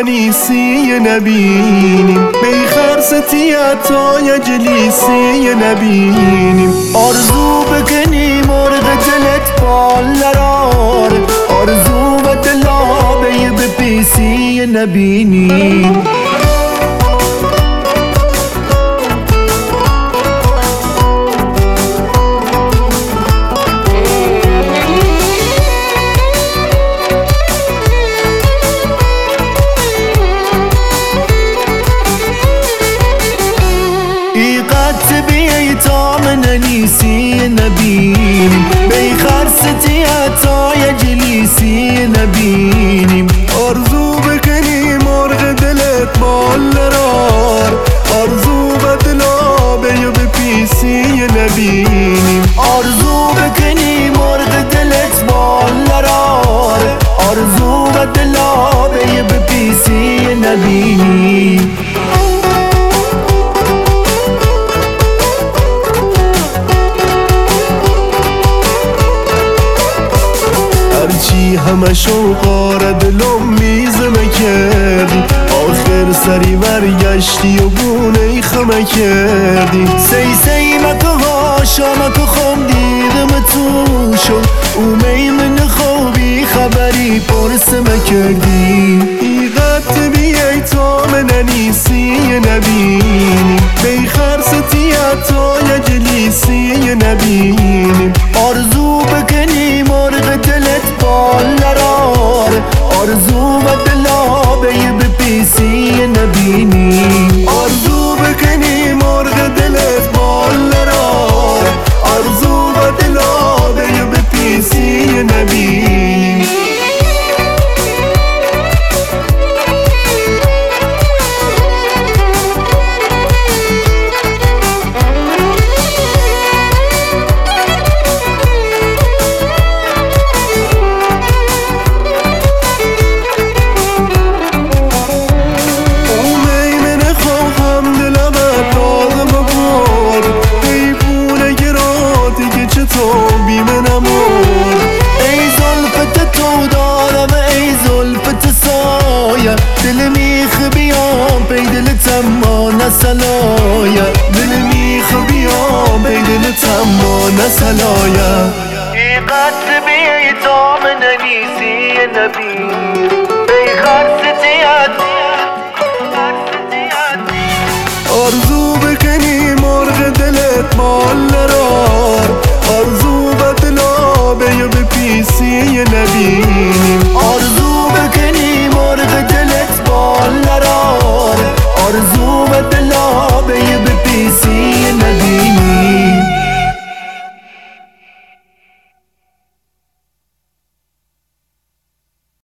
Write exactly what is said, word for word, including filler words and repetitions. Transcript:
ننیسی نبینیم، بیخر ستیتای جلیسی نبینیم. آرزو بکنی مرغ دلت بال نرار، آرزو و دلابه به پیسی نبینیم. ننیسی نبینیم، بیخر ستیتای جلیسی نبینیم. آرزو بکنی مرغ دلت بال نرار، آرزو و دلابه به پیسی نبینیم. آرزو بکنی مرغ دلت بال نرار، آرزو و دلابه به پیسی نبینیم. هرچی همه شوقاره دلم میزمه کردی، آخر سری برگشتی و بونه خمه کردی. سی سی مکو هاشا مکو خم دیدم تو شد، او میمن خوبی خبری پرسمه کردی. ایقت بیای تا من ننیسی نبینیم، بیخر ستیتای جلیسی نبینیم. آرزو بکنی مرغ دلت بال نرار، آرزو و دلابه به پیسی نبینیم. آرزو بکنی مرغ دلت بال نرار، آرزو و دلابه به پیسی نبینیم. دل میخ بیام پی دلت اما نسلایا، دل میخ بیام پی دلت اما نسلایا. ایقت بیای تا من ننیسی نبینیم، بیخر ستیت